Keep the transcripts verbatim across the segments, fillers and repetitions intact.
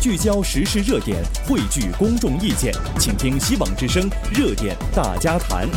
聚焦时事热点，汇聚公众意见，请听希望之声热点大家谈。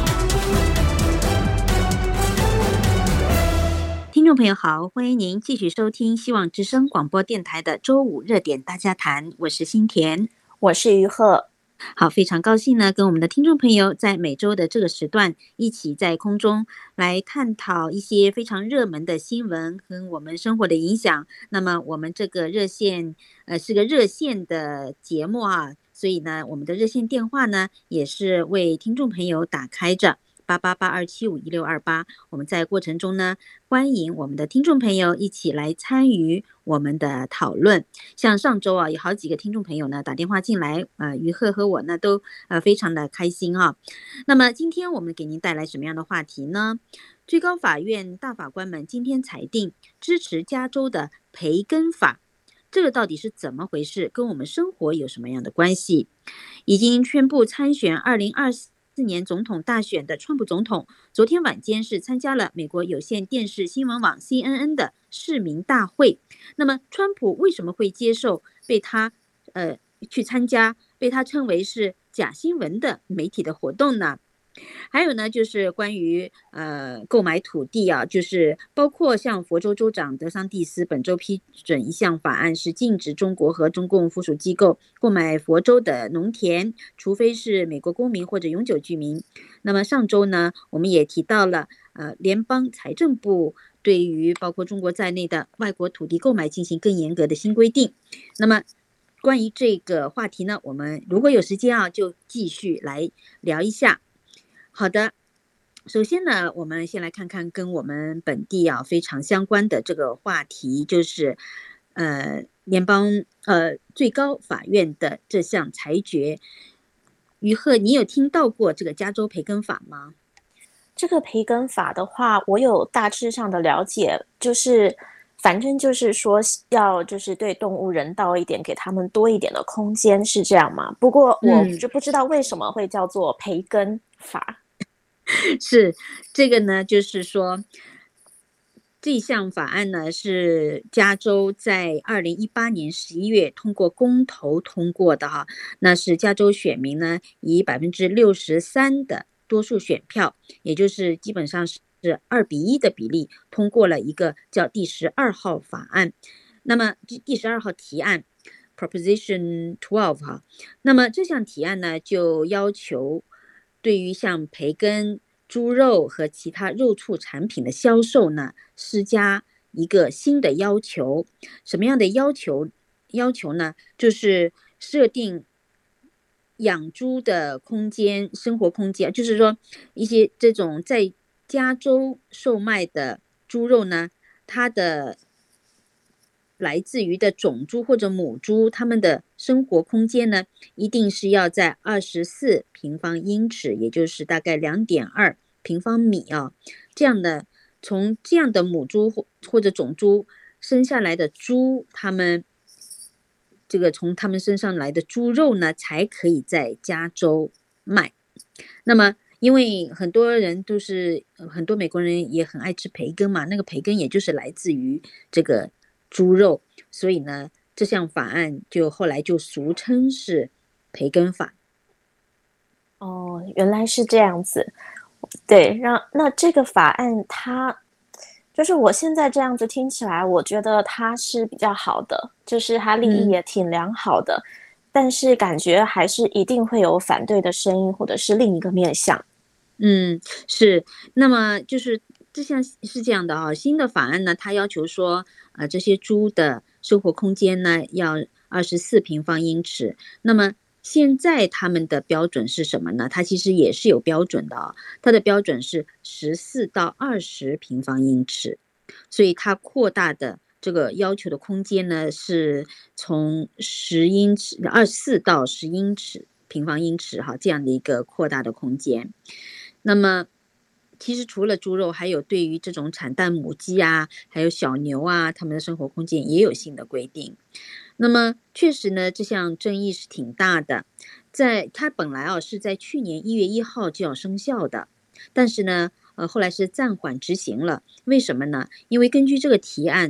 听众朋友好，欢迎您继续收听希望之声广播电台的周五热点大家谈，我是新田， 我是于鹤。 好，非常高兴呢，跟我们的听众朋友在每周的这个时段一起在空中来探讨一些非常热门的新闻跟我们生活的影响。那么我们这个热线呃是个热线的节目啊，所以呢我们的热线电话呢也是为听众朋友打开着八八八二七五一六二八，我们在过程中呢，欢迎我们的听众朋友一起来参与我们的讨论。像上周啊，有好几个听众朋友呢打电话进来，呃，于鹤和我呢都呃非常的开心啊。那么今天我们给您带来什么样的话题呢？最高法院大法官们今天裁定支持加州的培根法，这个到底是怎么回事？跟我们生活有什么样的关系？已经宣布参选二零二四年总统大选的川普总统，昨天晚间是参加了美国有线电视新闻网 C N N 的市民大会。那么川普为什么会接受被他呃去参加被他称为是假新闻的媒体的活动呢？还有呢，就是关于呃购买土地啊，就是包括像佛州州长德桑蒂斯本周批准一项法案，是禁止中国和中共附属机构购买佛州的农田，除非是美国公民或者永久居民。那么上周呢，我们也提到了呃联邦财政部对于包括中国在内的外国土地购买进行更严格的新规定。那么关于这个话题呢，我们如果有时间啊，就继续来聊一下。好的，首先呢，我们先来看看跟我们本地啊非常相关的这个话题，就是呃联邦呃最高法院的这项裁决。于鹤，你有听到过这个加州培根法吗？ 这个培根法的话，我有大致上的了解，就是反正就是说要就是对动物人道一点，给他们多一点的空间，是这样吗？不过我就不知道为什么会叫做培根法。 是这个呢，就是说这项法案呢是加州在二零一八年十一月通过公投通过的哈，那是加州选民呢以百分之六十三的多数选票，也就是基本上是二比一的比例通过了一个叫第十二号法案。那么第十二号提案 Proposition 十二哈，那么这项提案呢就要求对于像培根、猪肉和其他肉畜产品的销售呢，施加一个新的要求。什么样的要求？要求呢，就是设定养猪的空间、生活空间，就是说一些这种在加州售卖的猪肉呢，它的来自于的种猪或者母猪，它们的生活空间呢，一定是要在二十四平方英尺，也就是大概 两点二平方米啊。这样的从这样的母猪或或者种猪生下来的猪，它们这个从它们身上来的猪肉呢，才可以在加州卖。那么因为很多人都是很多美国人也很爱吃培根嘛，那个培根也就是来自于这个猪肉，所以呢，这项法案就后来就俗称是培根法。 哦，原来是这样子。对，让那这个法案它就是我现在这样子听起来，我觉得它是比较好的，就是它立意也挺良好的，嗯、但是感觉还是一定会有反对的声音，或者是另一个面向。 嗯，是。那么就是这项是这样的啊，新的法案呢，它要求说，呃，这些猪的生活空间呢要二十四平方英尺。那么现在他们的标准是什么呢？它其实也是有标准的啊，它的标准是十四到二十平方英尺，所以它扩大的这个要求的空间呢是从十英尺、二十四到十英尺平方英尺哈，这样的一个扩大的空间。那么其实除了猪肉，还有对于这种产蛋母鸡啊，还有小牛啊，它们的生活空间也有新的规定。那么确实呢，这项争议是挺大的，在它本来啊是在去年一月一号就要生效的，但是呢，呃，后来是暂缓执行了。为什么呢？因为根据这个提案，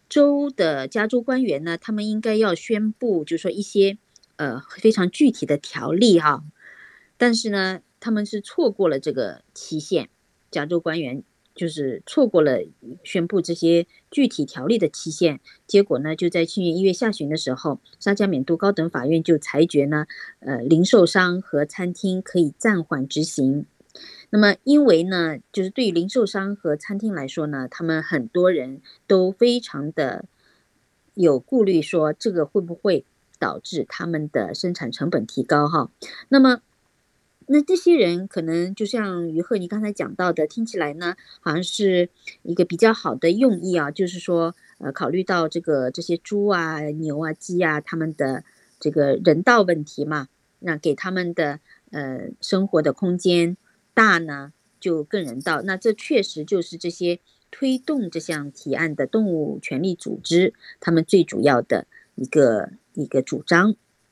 州的加州官员呢，他们应该要宣布，就是说一些呃非常具体的条例哈，但是呢，他们是错过了这个期限，加州官员就是错过了宣布这些具体条例的期限，结果呢，就在去年一月下旬的时候，沙加缅度高等法院就裁决呢，呃，零售商和餐厅可以暂缓执行。那么，因为呢，就是对于零售商和餐厅来说呢，他们很多人都非常的有顾虑，说这个会不会导致他们的生产成本提高哈？那么，那这些人可能就像于鹤你刚才讲到的，听起来呢，好像是一个比较好的用意啊，就是说，呃，考虑到这个这些猪啊、牛啊、鸡啊，他们的这个人道问题嘛，那给他们的呃生活的空间大呢，就更人道。那这确实就是这些推动这项提案的动物权利组织，他们最主要的一个一个主张。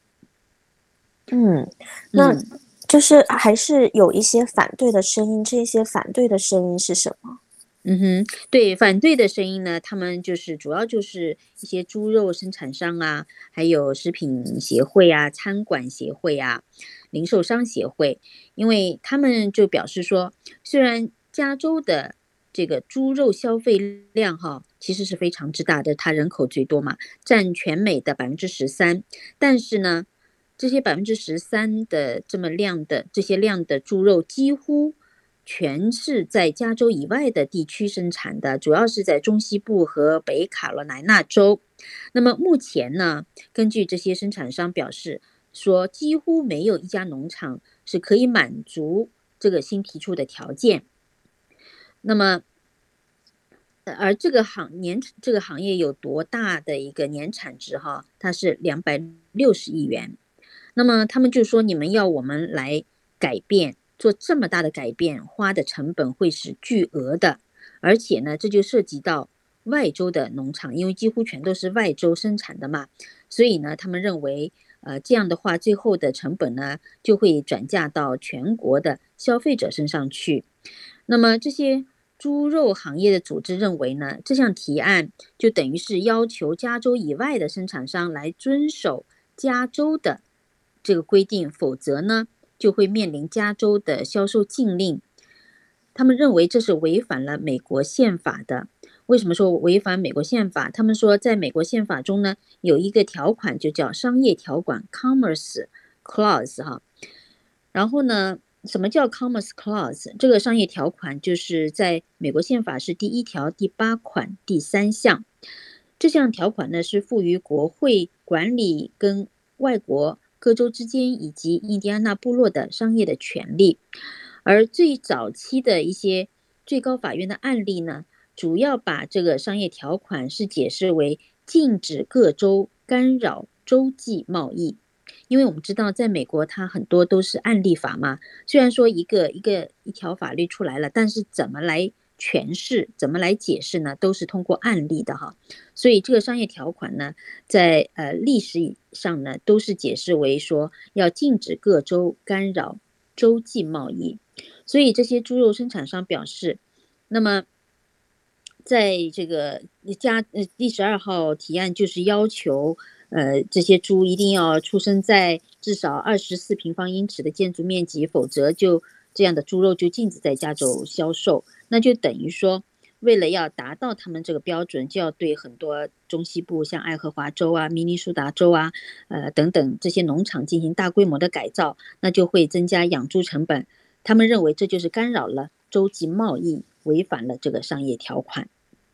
嗯，那就是还是有一些反对的声音，这些反对的声音是什么？ 嗯哼，对，反对的声音呢，他们就是主要就是一些猪肉生产商啊，还有食品协会啊、餐馆协会啊、零售商协会，因为他们就表示说，虽然加州的这个猪肉消费量哈，其实是非常之大的，它人口最多嘛，占全美的百分之十三，但是呢，这些百分之十三的这么量的这些量的猪肉几乎全是在加州以外的地区生产的，主要是在中西部和北卡罗来纳州。那么目前呢，根据这些生产商表示说，几乎没有一家农场是可以满足这个新提出的条件。那么，而这个行年这个行业有多大的一个年产值哈？它是两百六十亿元。那么他们就说，你们要我们来改变。做这么大的改变，花的成本会是巨额的，而且呢，这就涉及到外州的农场，因为几乎全都是外州生产的嘛，所以呢，他们认为，呃，这样的话，最后的成本呢，就会转嫁到全国的消费者身上去。那么这些猪肉行业的组织认为呢，这项提案就等于是要求加州以外的生产商来遵守加州的这个规定，否则呢，就会面临加州的销售禁令。他们认为这是违反了美国宪法的。为什么说违反美国宪法？他们说在美国宪法中呢，有一个条款就叫商业条款 Commerce Clause 哈。然后呢，什么叫 Commerce Clause？ 这个商业条款就是在美国宪法是第一条第八款第三项。这项条款呢是赋予国会管理跟外国各州之间以及印第安纳部落的商业的权利。而最早期的一些最高法院的案例呢，主要把这个商业条款是解释为禁止各州干扰州际贸易。因为我们知道在美国它很多都是案例法嘛，虽然说一个一个一条法律出来了，但是怎么来诠释怎么来解释呢，都是通过案例的哈。所以这个商业条款呢，在呃历史上呢，都是解释为说要禁止各州干扰州际贸易。所以这些猪肉生产商表示，那么在这个加呃第十二号提案就是要求呃这些猪一定要出生在至少二十四平方英尺的建筑面积，否则就这样的猪肉就禁止在加州销售。那就等于说，为了要达到他们这个标准，就要对很多中西部像爱荷华州啊、明尼苏达州啊、呃等等这些农场进行大规模的改造，那就会增加养猪成本。他们认为这就是干扰了州际贸易，违反了这个商业条款。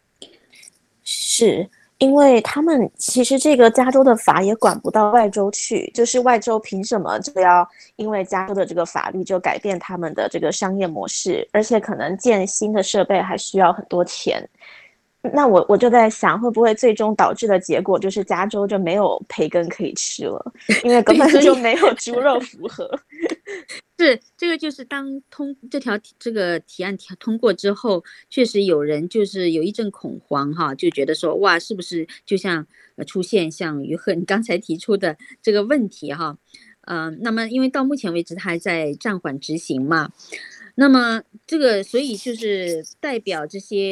是因为他们其实这个加州的法也管不到外州去，就是外州凭什么就要因为加州的这个法律就改变他们的这个商业模式，而且可能建新的设备还需要很多钱。那我我就在想，会不会最终导致的结果就是加州就没有培根可以吃了，因为根本就没有猪肉符合。 是，这个就是当通这条这个提案通过之后，确实有人就是有一阵恐慌哈，就觉得说哇，是不是就像出现像于鹤你刚才提出的这个问题哈，嗯、呃，那么因为到目前为止它还在暂缓执行嘛，那么这个所以就是代表这些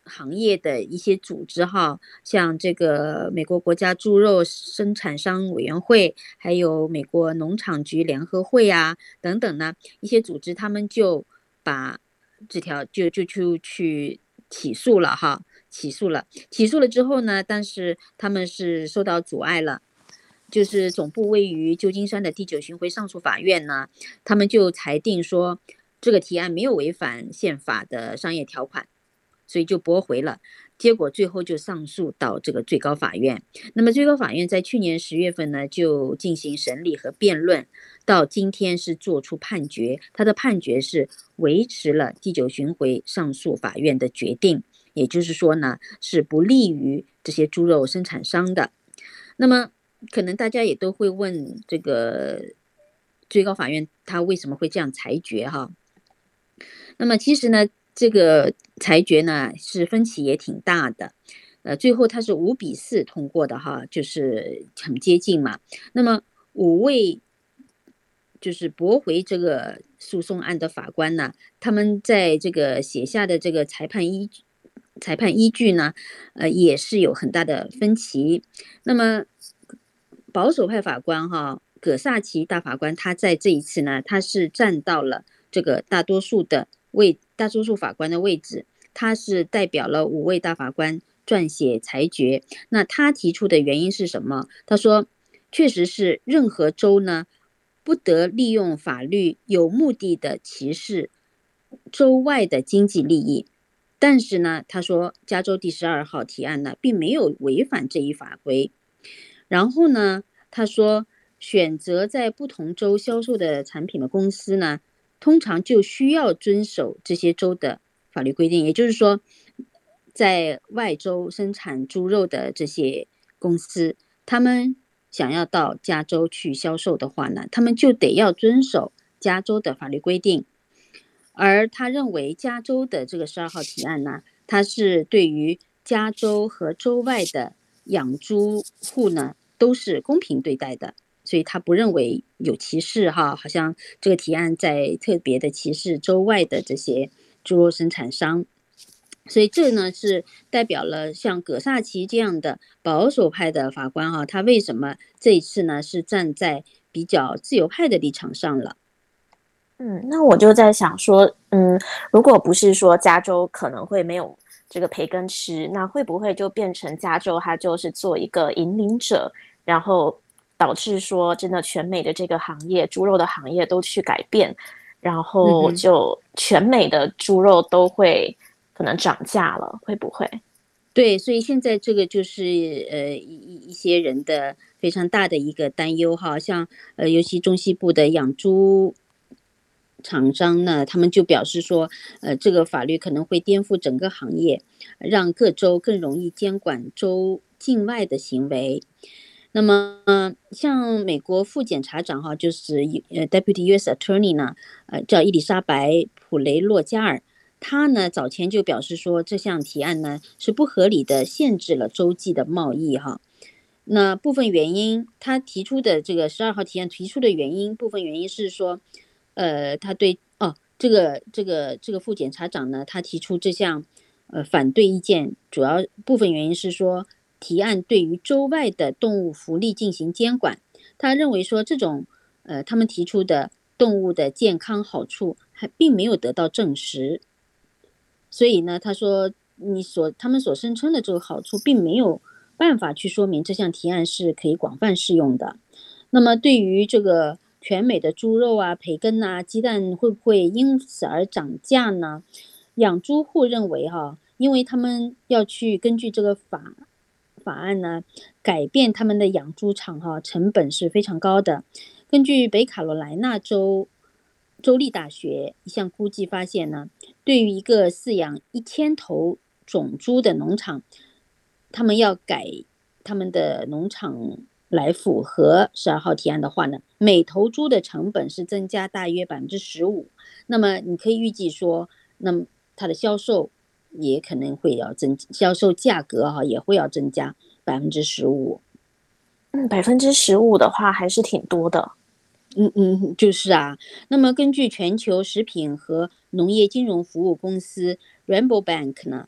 行业的一些组织哈，像这个美国国家猪肉生产商委员会，还有美国农场局联合会啊等等呢，一些组织他们就把这条就就就去起诉了哈，起诉了，起诉了之后呢，但是他们是受到阻碍了。就是总部位于旧金山的第九巡回上诉法院呢，他们就裁定说这个提案没有违反宪法的商业条款，所以就驳回了。结果最后就上诉到这个最高法院。那么最高法院在去年十月份呢就进行审理和辩论，到今天是做出判决。他的判决是维持了第九巡回上诉法院的决定，也就是说呢是不利于这些猪肉生产商的。那么可能大家也都会问，这个最高法院他为什么会这样裁决哈？那么其实呢，这个裁决呢是分歧也挺大的，呃，最后它是五比四通过的哈，就是很接近嘛。那么五位就是驳回这个诉讼案的法官呢，他们在这个写下的这个裁判依据。裁判依据呢，呃，也是有很大的分歧。那么保守派法官哈，葛萨奇大法官，他在这一次呢，他是站到了这个大多数的位，大多数法官的位置，他是代表了五位大法官撰写裁决。那他提出的原因是什么？他说，确实是任何州呢，不得利用法律有目的的歧视州外的经济利益。但是呢，他说加州第十二号提案呢，并没有违反这一法规。然后呢，他说选择在不同州销售的产品的公司呢，通常就需要遵守这些州的法律规定。也就是说，在外州生产猪肉的这些公司，他们想要到加州去销售的话呢，他们就得要遵守加州的法律规定。而他认为加州的这个十二号提案呢，它是对于加州和州外的养猪户呢都是公平对待的，所以他不认为有歧视哈，好像这个提案在特别的歧视州外的这些猪肉生产商。所以这呢是代表了像葛萨奇这样的保守派的法官哈，他为什么这一次呢是站在比较自由派的立场上了。 嗯，那我就在想说，嗯，如果不是说加州可能会没有这个培根吃，那会不会就变成加州它就是做一个引领者，然后导致说真的全美的这个行业，猪肉的行业都去改变，然后就全美的猪肉都会可能涨价了，会不会？ 对，所以现在这个就是呃一一些人的非常大的一个担忧哈，像呃尤其中西部的养猪厂商呢，他们就表示说，呃，这个法律可能会颠覆整个行业，让各州更容易监管州境外的行为。那么，呃、像美国副检察长哈，就是呃 Deputy U S Attorney 呢，呃，叫伊丽莎白普雷洛加尔，他呢早前就表示说，这项提案呢是不合理的，限制了州际的贸易哈。那部分原因，他提出的这个十二号提案提出的原因，部分原因是说。呃，他对哦，这个这个这个副检察长呢，他提出这项呃反对意见，主要部分原因是说提案对于州外的动物福利进行监管。他认为说这种呃他们提出的动物的健康好处还并没有得到证实，所以呢，他说你所他们所声称的这个好处并没有办法去说明这项提案是可以广泛适用的。那么对于这个全美的猪肉啊、培根啊、鸡蛋会不会因此而涨价呢？养猪户认为哈，因为他们要去根据这个法法案呢，改变他们的养猪场哈，成本是非常高的。根据北卡罗来纳州州立大学一项估计发现呢，对于一个饲养一千头种猪的农场，他们要改他们的农场。来符合十二号提案的话呢，每头猪的成本是增加大约百分之十五。那么你可以预计说，那么它的销售也可能会要增，销售价格哈也会要增加百分之十五。 嗯，百分之十五的话还是挺多的。 嗯嗯，就是啊。那么根据全球食品和农业金融服务公司 Rainbow Bank 呢，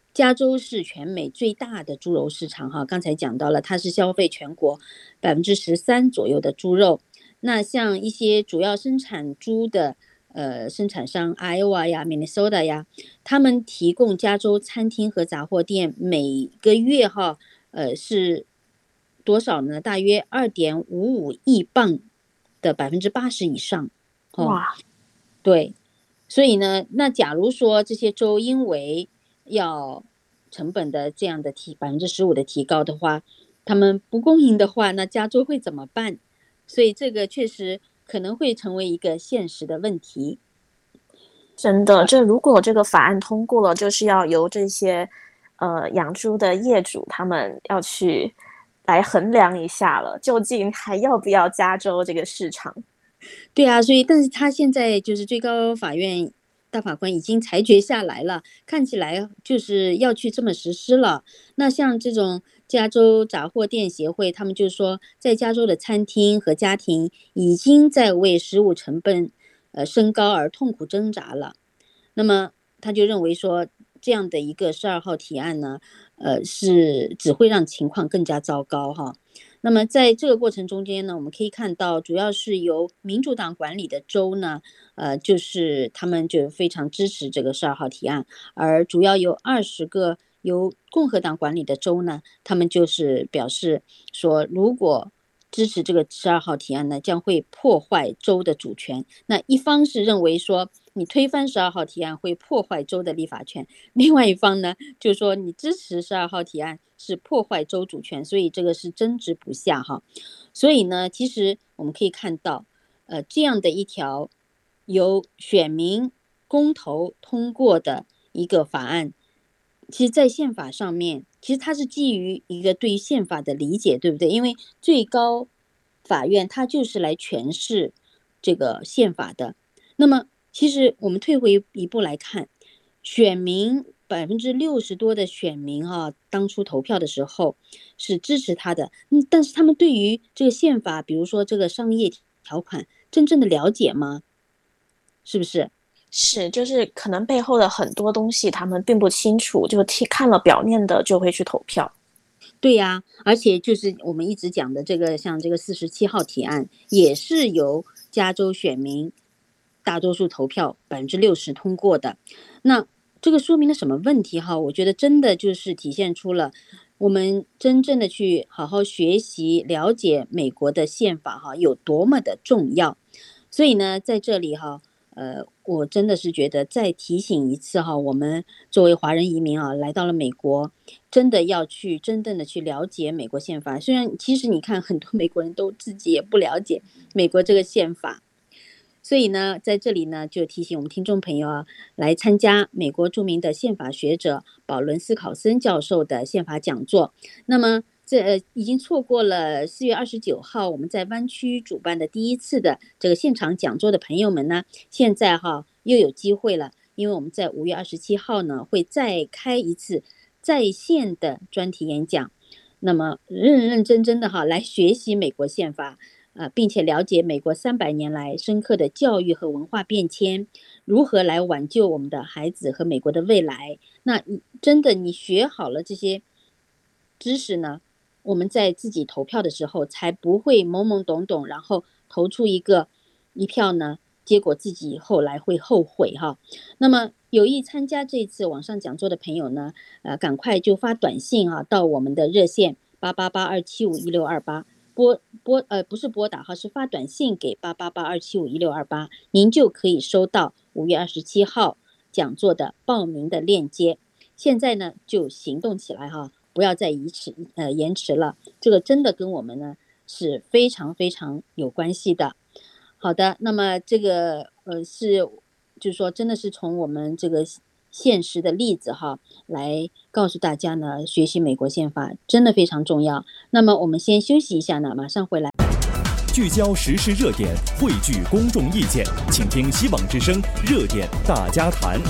加州是全美最大的猪肉市场哈，刚才讲到了，它是消费全国百分之十三左右的猪肉。那像一些主要生产猪的呃生产商 Iowa 呀、Minnesota 呀，他们提供加州餐厅和杂货店每个月哈呃是多少呢？大约二点五五亿磅的百分之八十以上。哦， 哇， 对，所以呢，那假如说这些州因为要成本的这样的提百分之十五的提高的话，他们不公平的话，那加州会怎么办？所以这个确实可能会成为一个现实的问题。 真的，这如果这个法案通过了，就是要由这些呃养猪的业主他们要去来衡量一下了，究竟还要不要加州这个市场？ 对啊，所以但是他现在就是最高法院大法官已经裁决下来了，看起来就是要去这么实施了。那像这种加州杂货店协会，他们就说，在加州的餐厅和家庭已经在为食物成本呃升高而痛苦挣扎了。那么他就认为说，这样的一个十二号提案呢，呃，是只会让情况更加糟糕哈。那么在这个过程中间呢，我们可以看到，主要是由民主党管理的州呢，呃，就是他们就非常支持这个十二号提案，而主要有二十个由共和党管理的州呢，他们就是表示说，如果支持这个十二号提案呢，将会破坏州的主权。那一方是认为说，你推翻十二号提案会破坏州的立法权，另外一方呢，就是说你支持十二号提案是破坏州主权，所以这个是争执不下哈。所以呢，其实我们可以看到，呃，这样的一条由选民公投通过的一个法案，其实在宪法上面，其实它是基于一个对于宪法的理解，对不对？因为最高法院它就是来诠释这个宪法的。那么其实我们退回一步来看，选民百分之六十多的选民啊，当初投票的时候是支持他的，嗯，但是他们对于这个宪法，比如说这个商业条款，真正的了解吗？是不是？ 是，就是可能背后的很多东西他们并不清楚，就听看了表面的就会去投票。 对呀，而且就是我们一直讲的这个，像这个四十七号提案，也是由加州选民大多数投票百分之六十通过的。那这个说明了什么问题哈？我觉得真的就是体现出了我们真正的去好好学习了解美国的宪法哈有多么的重要。所以呢，在这里哈。呃，我真的是觉得再提醒一次哈，我们作为华人移民啊，来到了美国，真的要去真正的去了解美国宪法。虽然其实你看很多美国人都自己也不了解美国这个宪法，所以呢，在这里呢就提醒我们听众朋友啊，来参加美国著名的宪法学者保伦斯考森教授的宪法讲座。那么这、呃、已经错过了四月二十九号我们在湾区主办的第一次的这个现场讲座的朋友们呢，现在哈又有机会了，因为我们在五月二十七号呢会再开一次在线的专题演讲，那么认认真真的哈来学习美国宪法，呃，并且了解美国三百年来深刻的教育和文化变迁，如何来挽救我们的孩子和美国的未来。那真的你学好了这些知识呢，我们在自己投票的时候才不会懵懵懂懂，然后投出一个一票呢，结果自己后来会后悔哈。那么有意参加这次网上讲座的朋友呢，呃，赶快就发短信啊到我们的热线八八八二七五一六二八，拨拨呃不是拨打哈，是发短信给八八八二七五一六二八，您就可以收到五月二十七号讲座的报名的链接。现在呢就行动起来哈。不要再延迟呃延迟了，这个真的跟我们呢是非常非常有关系的。好的，那么这个呃是就是说真的是从我们这个现实的例子哈来告诉大家呢，学习美国宪法真的非常重要。那么我们先休息一下呢，马上回来。 聚焦时事热点，汇聚公众意见，请听希望之声热点大家谈。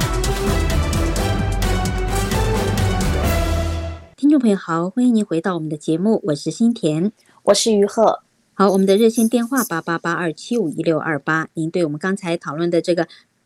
听众朋友好，欢迎您回到我们的节目，我是新田， 我是于鹤。 好，我们的热线电话八八八二七五一六二八，您对我们刚才讨论的这个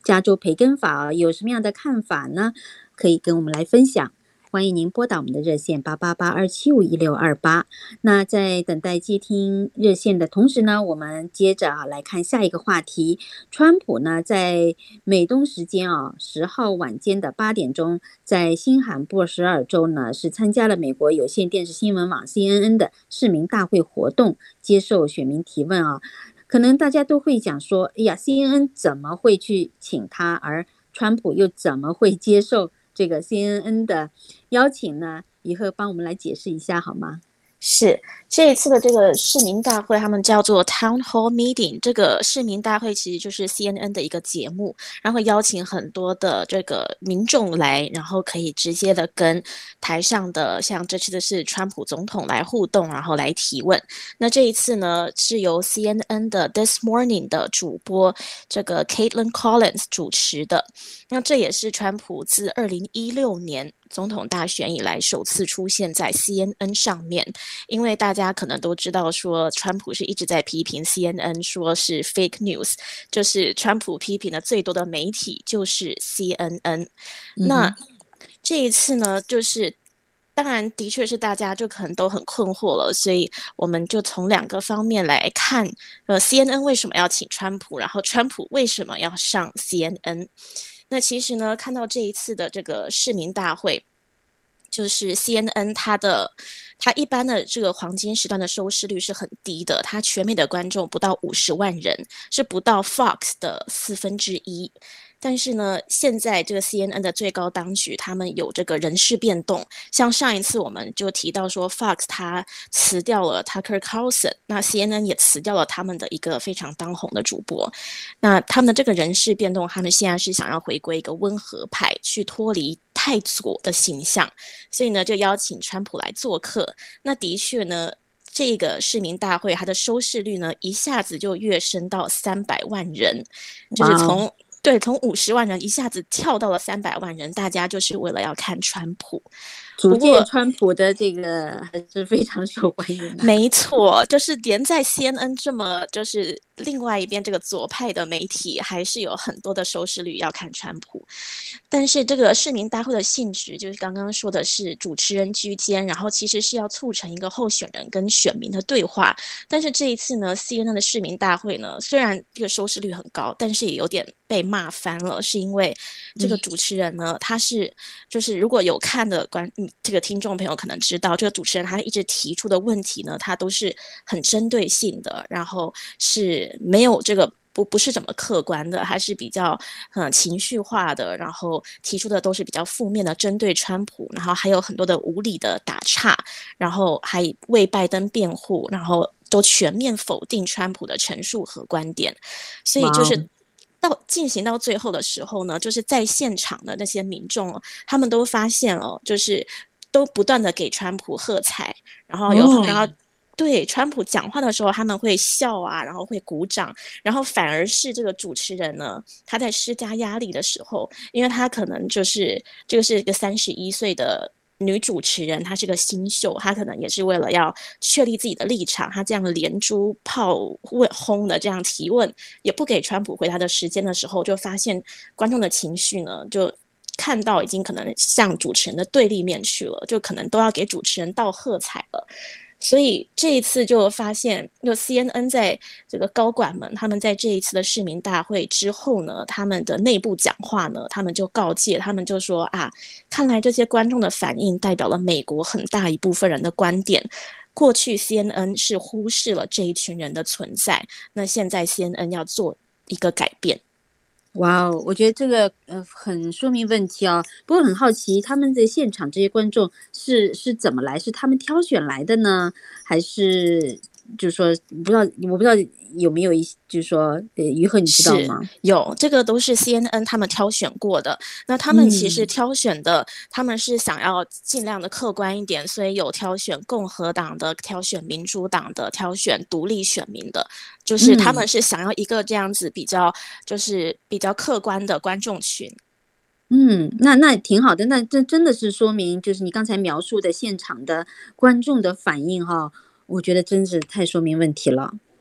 加州培根法有什么样的看法呢？可以跟我们来分享。欢迎您拨打我们的热线八八八二七五一六二八。那在等待接听热线的同时呢，我们接着啊来看下一个话题。川普呢在美东时间啊十号晚间的八点钟，在新罕布什尔州呢是参加了美国有线电视新闻网 C N N 的市民大会活动，接受选民提问啊。可能大家都会讲说，哎呀 C N N 怎么会去请他，而川普又怎么会接受这个 C N N 的邀请呢？以后帮我们来解释一下好吗？ 是这一次的这个市民大会，他们叫做 Town Hall Meeting。这个市民大会其实就是 C N N 的一个节目，然后邀请很多的这个民众来，然后可以直接的跟台上的像这次的是川普总统来互动，然后来提问。那这一次呢，是由 C N N 的 This Morning 的主播这个 Caitlin Collins 主持的。那这也是川普自二零一六年总统大选以来首次出现在 C N N 上面，因为大家可能都知道说川普是一直在批评 C N N 说是 fake news， 就是川普批评的最多的媒体就是 C N N、嗯、那这一次呢，就是当然的确是大家就可能都很困惑了，所以我们就从两个方面来看呃 C N N 为什么要请川普，然后川普为什么要上 C N N。那其实呢，看到这一次的这个市民大会，就是 C N N 它的它一般的这个黄金时段的收视率是很低的，它全美的观众不到五十万人，是不到 Fox 的四分之一。但是呢，现在这个 C N N 的最高当局他们有这个人事变动，像上一次我们就提到说 Fox 他辞掉了 Tucker Carlson， 那 C N N 也辞掉了他们的一个非常当红的主播。那他们的这个人事变动，他们现在是想要回归一个温和派，去脱离太左的形象，所以呢就邀请川普来做客。那的确呢，这个市民大会它的收视率呢一下子就跃升到三百万人，就是从对，从五十万人一下子跳到了三百万人，大家就是为了要看川普。 逐渐川普的这个还是非常受欢迎的。 没错，就是连在 C N N 这么就是另外一边这个左派的媒体，还是有很多的收视率要看川普。但是这个市民大会的性质就是刚刚说的是主持人居间，然后其实是要促成一个候选人跟选民的对话。但是这一次呢 C N N 的市民大会呢，虽然这个收视率很高，但是也有点被骂翻了，是因为这个主持人呢、嗯、他是就是如果有看的观这个听众朋友可能知道，这个主持人他一直提出的问题呢，他都是很针对性的，然后是没有这个不不是怎么客观的，还是比较嗯情绪化的，然后提出的都是比较负面的，针对川普，然后还有很多的无理的打岔，然后还为拜登辩护，然后都全面否定川普的陈述和观点，所以就是到进行到最后的时候呢，就是在现场的那些民众，他们都发现哦，就是都不断的给川普喝彩，然后有、哦、然后对川普讲话的时候他们会笑啊，然后会鼓掌，然后反而是这个主持人呢，他在施加压力的时候，因为他可能就是这个是一个三十一岁的女主持人，她是个新秀，她可能也是为了要确立自己的立场，她这样连珠炮问轰的这样提问，也不给川普回答的时间的时候，就发现观众的情绪呢就看到已经可能向主持人的对立面去了，就可能都要给主持人道喝彩了。所以这一次就发现，就 C N N 在这个高管们，他们在这一次的市民大会之后呢，他们的内部讲话呢，他们就告诫，他们就说啊，看来这些观众的反应代表了美国很大一部分人的观点。过去 C N N 是忽视了这一群人的存在，那现在 C N N 要做一个改变。 哇哦，我觉得这个呃很说明问题啊。不过很好奇，他们在现场这些观众是是怎么来？是他们挑选来的呢，还是就是说不知道？我不知道有没有一就是说呃于和你知道吗？ 有，这个都是 C N N 他们挑选过的。那他们其实挑选的、嗯、他们是想要尽量的客观一点，所以有挑选共和党的，挑选民主党的，挑选独立选民的，就是他们是想要一个这样子比较就是比较客观的观众群。 嗯，那那挺好的，那这真的是说明就是你刚才描述的现场的观众的反应哈，我觉得真是太说明问题了。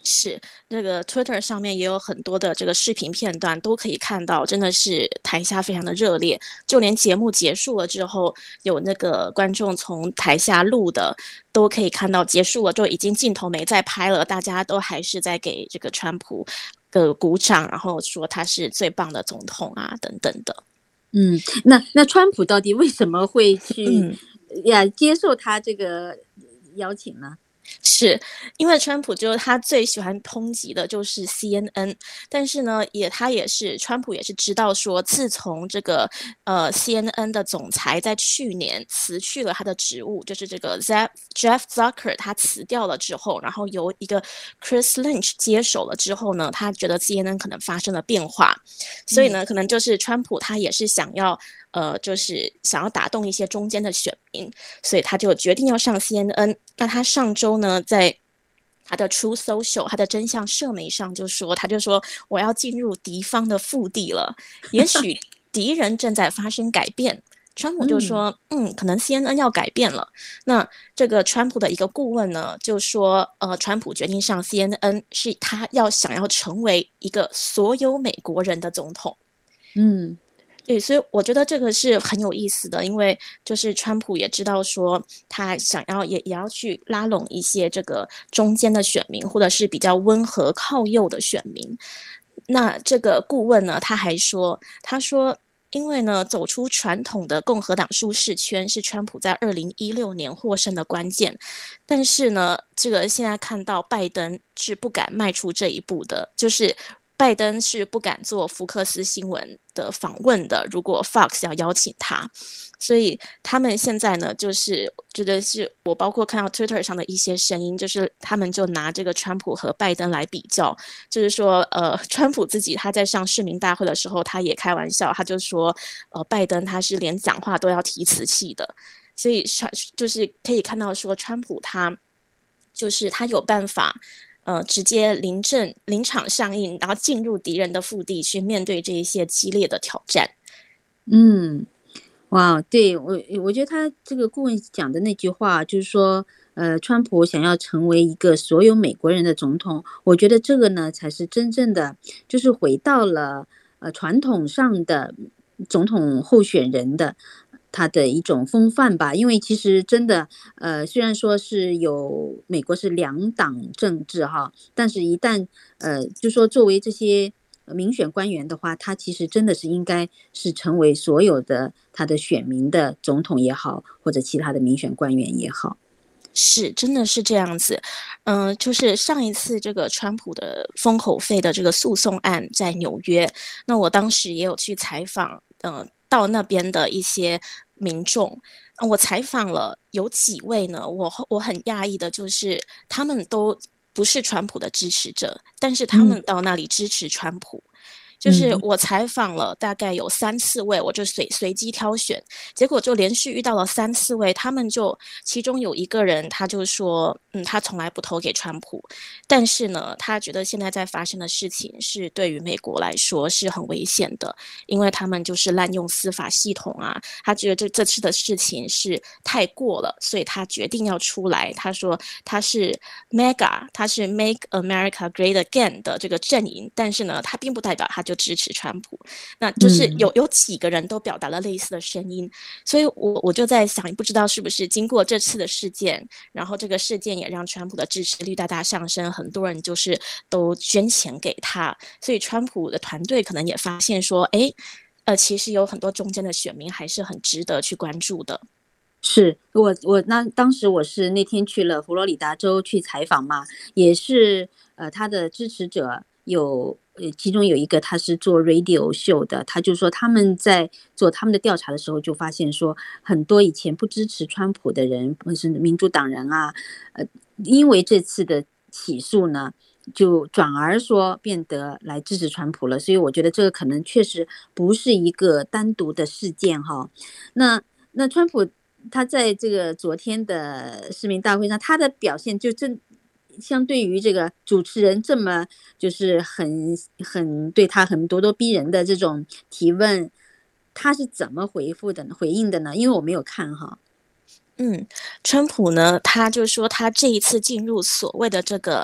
是，这个 Twitter 上面也有很多的这个视频片段，都可以看到，真的是台下非常的热烈。就连节目结束了之后，有那个观众从台下录的，都可以看到结束了就已经镜头没再拍了，大家都还是在给这个川普的鼓掌，然后说他是最棒的总统啊，等等的。 嗯，那那川普到底为什么会去、 嗯、 呀接受他这个邀请呢？ 是因为川普就是他最喜欢抨击的就是 C N N， 但是呢，也他也是川普也是知道说，自从这个呃 C N N 的总裁在去年辞去了他的职务，就是这个 Jeff Zucker 他辞掉了之后，然后由一个 Chris Lynch 接手了之后呢，他觉得 C N N 可能发生了变化，所以呢，可能就是川普他也是想要。呃，就是想要打动一些中间的选民，所以他就决定要上 C N N。那他上周呢，在他的 True Social， 他的真相社媒上就说，他就说我要进入敌方的腹地了，也许敌人正在发生改变。川普就说，嗯，可能 C N N 要改变了。那这个川普的一个顾问呢，就说，呃，川普决定上 C N N 是他要想要成为一个所有美国人的总统。 嗯。 对，所以我觉得这个是很有意思的，因为就是川普也知道说他想要也也要去拉拢一些这个中间的选民，或者是比较温和靠右的选民。那这个顾问呢，他还说，他说因为呢，走出传统的共和党舒适圈是川普在二零一六年获胜的关键，但是呢，这个现在看到拜登是不敢迈出这一步的，就是拜登是不敢做福克斯新闻的访问的，如果 Fox 要邀请他，所以他们现在呢，就是觉得是我包括看到 Twitter 上的一些声音，就是他们就拿这个川普和拜登来比较，就是说，呃，川普自己他在上市民大会的时候，他也开玩笑，他就说，呃，拜登他是连讲话都要提词器的，所以就是可以看到说，川普他就是他有办法。呃，直接临阵临场上映，然后进入敌人的腹地去面对这一些激烈的挑战。 嗯，哇，对，我我觉得他这个顾问讲的那句话，就是说，呃，川普想要成为一个所有美国人的总统，我觉得这个呢才是真正的，就是回到了呃传统上的总统候选人的。他的一种风范吧，因为其实真的，呃，虽然说是有美国是两党政治哈，但是一旦呃，就说作为这些民选官员的话，他其实真的是应该是成为所有的他的选民的总统也好，或者其他的民选官员也好。 是，真的是这样子。嗯、呃，就是上一次这个川普的封口费的这个诉讼案在纽约，那我当时也有去采访，嗯、呃，到那边的一些民众，我采访了有几位呢，我我很讶异的就是他们都不是川普的支持者，但是他们到那里支持川普。嗯，就是我采访了大概有三四位，我就随随机挑选，结果就连续遇到了三四位，他们就其中有一个人他就说，嗯，他从来不投给川普，但是呢，他觉得现在在发生的事情是对于美国来说是很危险的，因为他们就是滥用司法系统啊，他觉得这这次的事情是太过了，所以他决定要出来。他说他是 M A G A， 他是 Make America Great Again 的这个阵营，但是呢，他并不代表他就支持川普，那就是有有几个人都表达了类似的声音，所以我我就在想，不知道是不是经过这次的事件，然后这个事件也让川普的支持率大大上升，很多人就是都捐钱给他，所以川普的团队可能也发现说，哎，呃，其实有很多中间的选民还是很值得去关注的。 是我我那当时我是那天去了佛罗里达州去采访嘛，也是呃他的支持者有。呃，其中有一个他是做 radio show 的，他就说他们在做他们的调查的时候，就发现说很多以前不支持川普的人，不是民主党人啊，呃，因为这次的起诉呢，就转而说变得来支持川普了，所以我觉得这个可能确实不是一个单独的事件哈。那那川普他在这个昨天的市民大会上，他的表现就真。相对于这个主持人这么就是很很对他很咄咄逼人的这种提问，他是怎么回复的呢？回应的呢？因为我没有看哈。 嗯，川普呢，他就说他这一次进入所谓的这个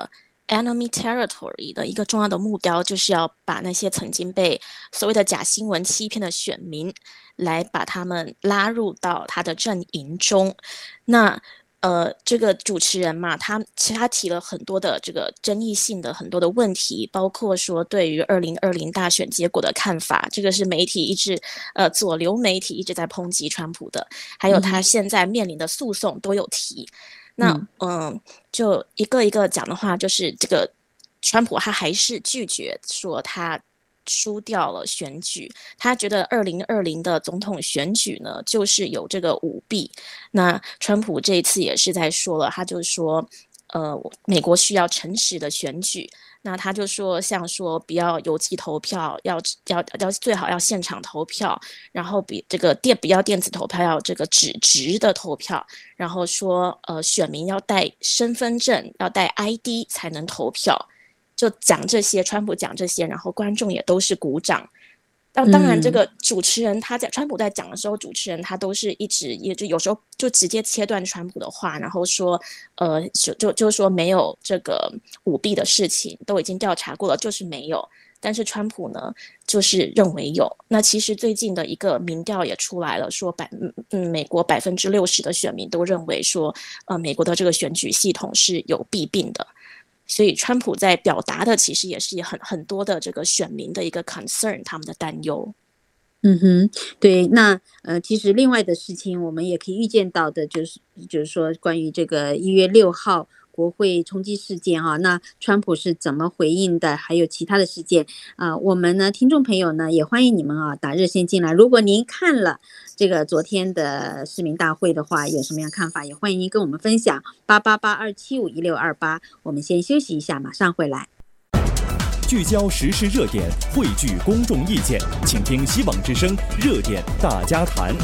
enemy territory 的一个重要的目标，就是要把那些曾经被所谓的假新闻欺骗的选民，来把他们拉入到他的阵营中。那呃，这个主持人嘛，他其实他提了很多的这个争议性的很多的问题，包括说对于二零二零大选结果的看法，这个是媒体一直呃左流媒体一直在抨击川普的，还有他现在面临的诉讼都有提。那嗯、呃，就一个一个讲的话，就是这个川普他还是拒绝说他输掉了选举，他觉得二零二零的总统选举呢，就是有这个舞弊。那川普这一次也是在说了，他就说，呃，美国需要诚实的选举。那他就说，像说不要邮寄投票，要要要最好要现场投票，然后比这个电不要电子投票，要这个纸质的投票，然后说呃选民要带身份证，要带 I D 才能投票。就讲这些，川普讲这些，然后观众也都是鼓掌。当当然，这个主持人他在川普在讲的时候，主持人他都是一直也就有时候就直接切断川普的话，然后说，呃，就就就说没有这个舞弊的事情，都已经调查过了，就是没有。但是川普呢，就是认为有。那其实最近的一个民调也出来了，说百嗯美国百分之六十的选民都认为说，呃，美国的这个选举系统是有弊病的。所以川普在表达的其实也是很很多的这个选民的一个 concern， 他们的担忧。 嗯哼，对，那呃，其实另外的事情我们也可以预见到的，就是就是说关于这个一月六号国会冲击事件啊，那川普是怎么回应的？还有其他的事件啊、呃，我们呢，听众朋友呢，也欢迎你们啊打热线进来。如果您看了这个昨天的市民大会的话，有什么样看法，也欢迎您跟我们分享。八八八二七五一六二八，我们先休息一下，马上回来。 聚焦时事热点，汇聚公众意见，请听希望之声热点大家谈。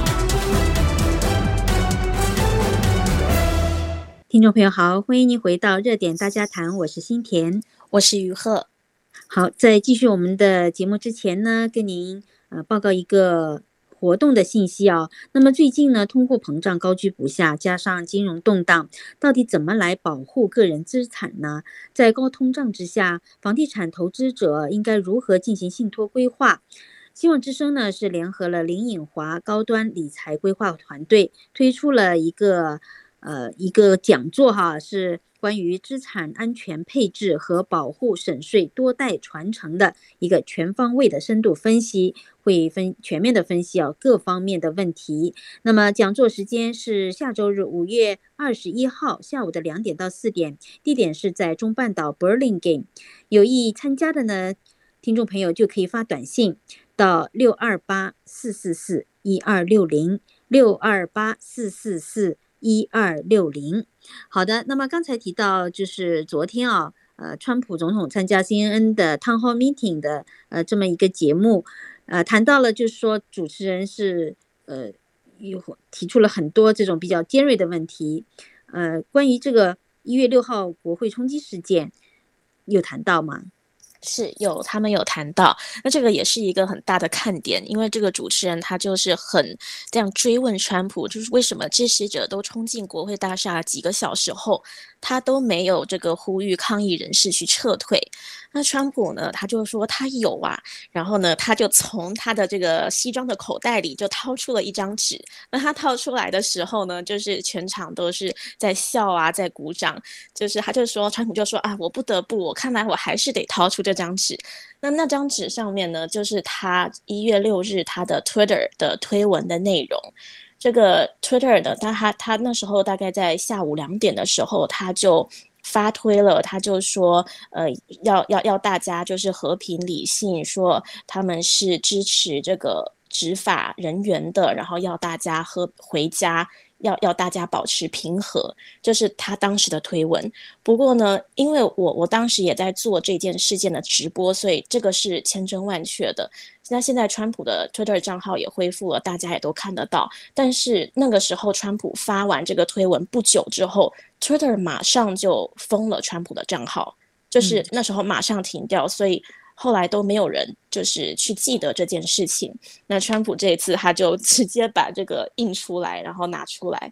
听众朋友好，欢迎您回到热点大家谈，我是新田， 我是于鹤。 好，在继续我们的节目之前呢，跟您呃报告一个活动的信息啊。那么最近呢，通货膨胀高居不下，加上金融动荡，到底怎么来保护个人资产呢？在高通胀之下，房地产投资者应该如何进行信托规划？希望之声呢是联合了林颖华高端理财规划团队，推出了一个呃一个讲座哈，是关于资产安全配置和保护省税多代传承的一个全方位的深度分析，会分全面的分析啊各方面的问题。那么讲座时间是下周日五月二十一号下午的两点到四点，地点是在中半岛 Burlingame。有意参加的呢，听众朋友就可以发短信到六二八四四四一二六零六二八四四四一二六零。好的，那么刚才提到就是昨天啊，呃，川普总统参加 C N N 的 Town Hall Meeting 的呃这么一个节目，呃，谈到了就是说主持人是呃有提出了很多这种比较尖锐的问题，呃，关于这个一月六号国会冲击事件，有谈到吗？ 是有，他们有谈到，那这个也是一个很大的看点，因为这个主持人他就是很这样追问川普，就是为什么支持者都冲进国会大厦几个小时后，他都没有这个呼吁抗议人士去撤退。那川普呢，他就说他有啊，然后呢，他就从他的这个西装的口袋里就掏出了一张纸。那他掏出来的时候呢，就是全场都是在笑啊，在鼓掌。就是他就说，川普就说啊，我不得不，我看来我还是得掏出这张纸。那那张纸上面呢，就是他一月六日他的 Twitter 的推文的内容。这个 Twitter 的，他他他那时候大概在下午两点的时候，他就发推了，他就说，呃，要要要大家就是和平理性，说他们是支持这个执法人员的，然后要大家和回家。要要大家保持平和，这是他当时的推文。不过呢，因为我我当时也在做这件事件的直播，所以这个是千真万确的。那现在川普的 Twitter 账号也恢复了，大家也都看得到。但是那个时候川普发完这个推文不久之后， Twitter 马上就封了川普的账号，就是那时候马上停掉，所以后来都没有人就是去记得这件事情。那川普这一次他就直接把这个印出来，然后拿出来，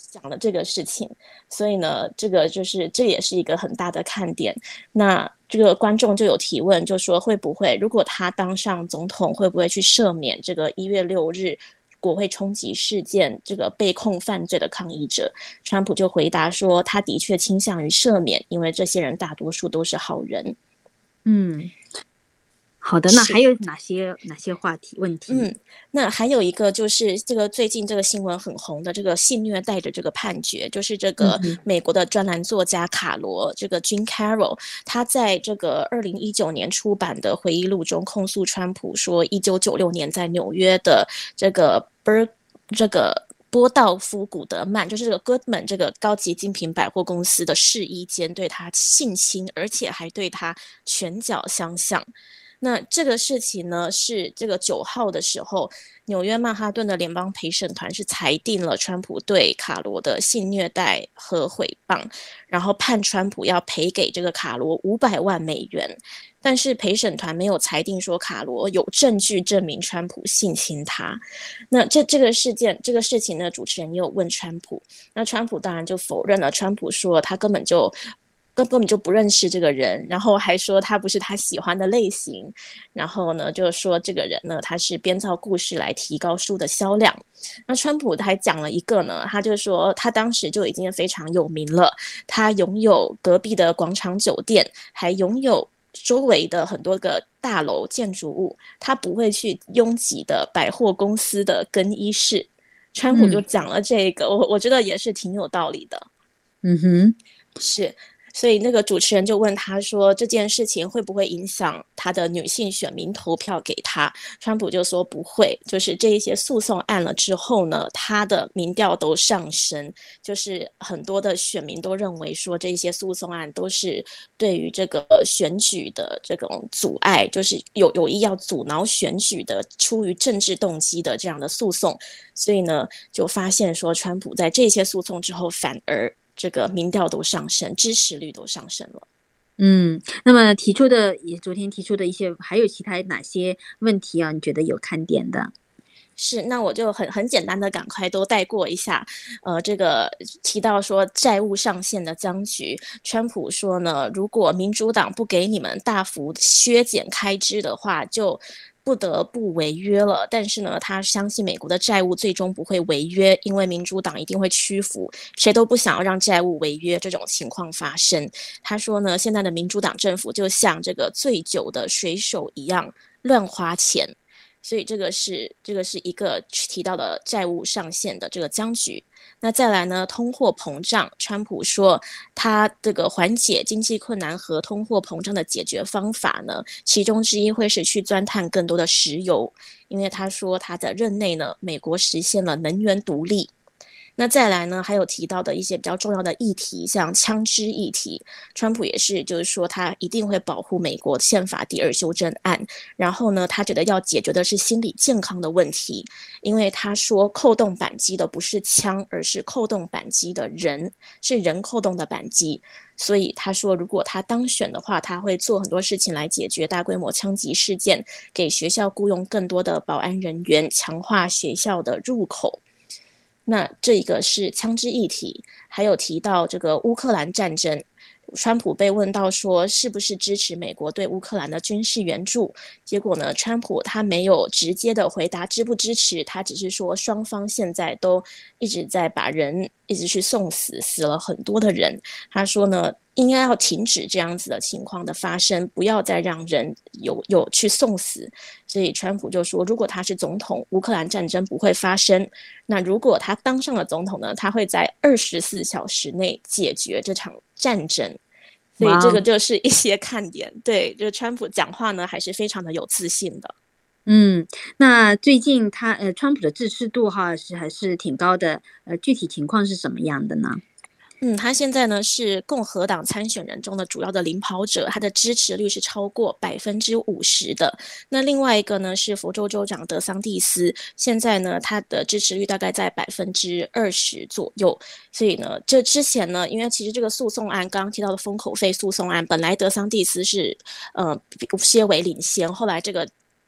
讲了这个事情，所以呢，这个就是这也是一个很大的看点。那这个观众就有提问，就说会不会如果他当上总统，会不会去赦免这个一月六日国会冲击事件这个被控犯罪的抗议者？川普就回答说，他的确倾向于赦免，因为这些人大多数都是好人。 嗯。好的，那还有哪些哪些话题问题？ 嗯，那还有一个就是这个最近这个新闻很红的这个性虐待的这个判决，就是这个美国的专栏作家卡罗这个 Jean Carroll， 他在这个二零一九年出版的回忆录中控诉川普说，一九九六年在纽约的这个 Ber 这个波道夫古德曼，就是这个 Goodman 这个高级精品百货公司的试衣间对他性侵，而且还对他拳脚相向。那这个事情呢，是这个九号的时候，纽约曼哈顿的联邦陪审团是裁定了川普对卡罗的性虐待和诽谤，然后判川普要赔给这个卡罗五百万美元。但是陪审团没有裁定说卡罗有证据证明川普性侵他。那这这个事件这个事情呢，主持人也有问川普，那川普当然就否认了。川普说他根本就根本就不认识这个人，然后还说他不是他喜欢的类型，然后呢就说这个人呢他是编造故事来提高书的销量。那川普还讲了一个呢，他就说他当时就已经非常有名了，他拥有隔壁的广场酒店，还拥有周围的很多个大楼建筑物，他不会去拥挤的百货公司的更衣室。川普就讲了这个、嗯、我我觉得也是挺有道理的。 嗯哼， 是。所以那个主持人就问他说，这件事情会不会影响他的女性选民投票给他？川普就说不会，就是这一些诉讼案了之后呢，他的民调都上升，就是很多的选民都认为说这些诉讼案都是对于这个选举的这种阻碍，就是有有意要阻挠选举的，出于政治动机的这样的诉讼。所以呢，就发现说川普在这些诉讼之后反而这个民调都上升，支持率都上升了。 嗯，那么提出的也昨天提出的一些，还有其他哪些问题啊？你觉得有看点的？ 是，那我就很很简单的赶快都带过一下。呃，这个提到说债务上限的僵局，川普说呢，如果民主党不给你们大幅削减开支的话，就不得不违约了。但是呢，他相信美国的债务最终不会违约，因为民主党一定会屈服，谁都不想要让债务违约这种情况发生。他说呢，现在的民主党政府就像这个醉酒的水手一样乱花钱。所以这个是这个是一个提到的债务上限的这个僵局。那再来呢，通货膨胀，川普说他这个缓解经济困难和通货膨胀的解决方法呢，其中之一会是去钻探更多的石油，因为他说他的任内呢，美国实现了能源独立。那再来呢，还有提到的一些比较重要的议题，像枪支议题，川普也是就是说他一定会保护美国宪法第二修正案，然后呢，他觉得要解决的是心理健康的问题，因为他说扣动扳机的不是枪，而是扣动扳机的人，是人扣动的扳机。所以他说如果他当选的话，他会做很多事情来解决大规模枪击事件，给学校雇佣更多的保安人员，强化学校的入口。那这个是枪支议题，还有提到这个乌克兰战争，川普被问到说是不是支持美国对乌克兰的军事援助，结果呢，川普他没有直接的回答支不支持，他只是说双方现在都一直在把人一直去送死，死了很多的人。他说呢，应该要停止这样子的情况的发生，不要再让人有有去送死。所以川普就说，如果他是总统，乌克兰战争不会发生。那如果他当上了总统呢，他会在二十四小时内解决这场战争。所以这个就是一些看点。对，就是川普讲话呢还是非常的有自信的。 嗯，那最近他呃，川普的支持度哈是还是挺高的，呃，具体情况是什么样的呢？ 嗯，他现在呢是共和党参选人中的主要的领跑者，他的支持率是超过百分之五十的。那另外一个呢是佛州州长德桑蒂斯，现在呢他的支持率大概在百分之二十左右。所以呢，这之前呢，因为其实这个诉讼案刚刚提到的封口费诉讼案，本来德桑蒂斯是呃些微领先，后来这个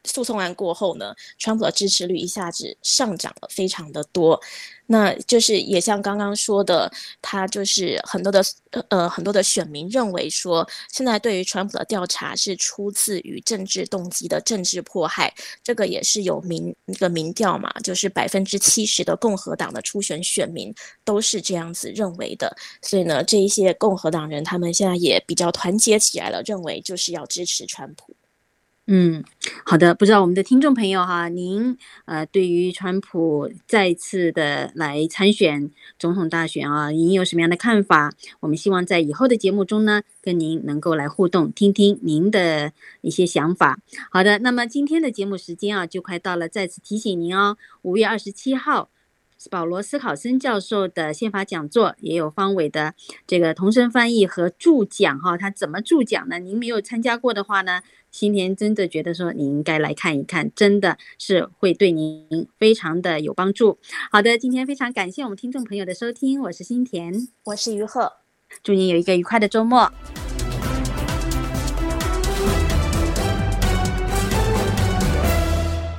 诉讼案过后呢，川普的支持率一下子上涨了非常的多。那就是也像刚刚说的，他就是很多的呃很多的选民认为说，现在对于川普的调查是出自于政治动机的政治迫害，这个也是有民一个民调嘛，就是百分之七十的共和党的初选选民都是这样子认为的。所以呢，这一些共和党人他们现在也比较团结起来了，认为就是要支持川普。 嗯，好的，不知道我们的听众朋友哈，您呃对于川普再次的来参选总统大选啊，您有什么样的看法？我们希望在以后的节目中呢，跟您能够来互动，听听您的一些想法。好的，那么今天的节目时间啊，就快到了，再次提醒您哦，五月二十七号。保罗斯考森教授的宪法讲座，也有方伟的这个同声翻译和助讲哈，他怎么助讲呢？您没有参加过的话呢，新田真的觉得说你应该来看一看，真的是会对您非常的有帮助。好的，今天非常感谢我们听众朋友的收听，我是新田， 我是于鹤， 祝您有一个愉快的周末。